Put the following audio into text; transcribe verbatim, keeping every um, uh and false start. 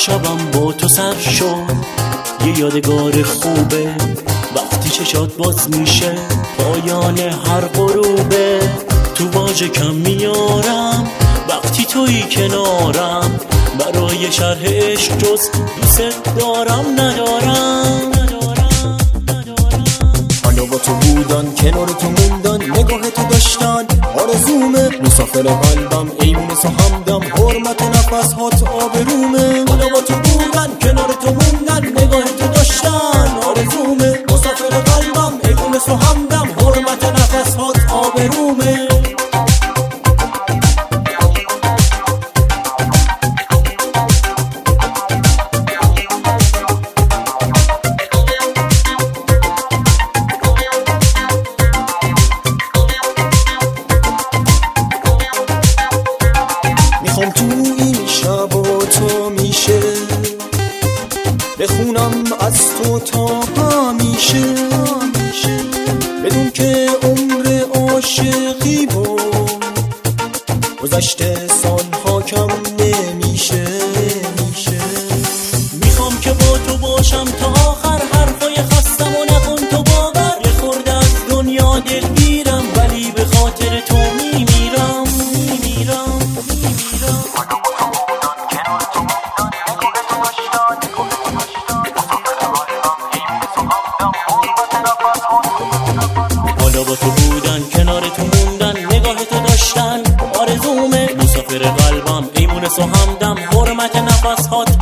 شبم با تو سر شد، یه یادگار خوبه وقتی چشات باز میشه پایان هر غروبه. تو واژه کم میارم وقتی تویی کنارم، برای شرح عشق جز دوست دارم ندارم. حالا با تو بودن، کنار تو موندن، نگاه تو داشتن آرزومه. مسافر قلبم ایمونس و همدم، حرمت نفس هات آبرومه. حالا با تو بودن، کنار تو موندن، نگاه تو داشتن آرزومه. مسافر قلبم ایمونس و همدم، حرمت نفس هات آبرومه. میخوام تو این شب و تو میشه بخونم از تو تا همیشه، بدون که عمر عاشقی بود گذشته سالها کم نمیشه. میخوام که با تو باشم تا آخر، حرفای خستم و نکن تو باور. یه خورده از دنیا دلگیرم ولی به خاطر تو میمیرم میمیرم میمیرم. حالا با تو بودن، کنار تو موندن، نگاه تو داشتن آرزومه. مسافر قلبم ایمونس و همدم، حرمت نفس هات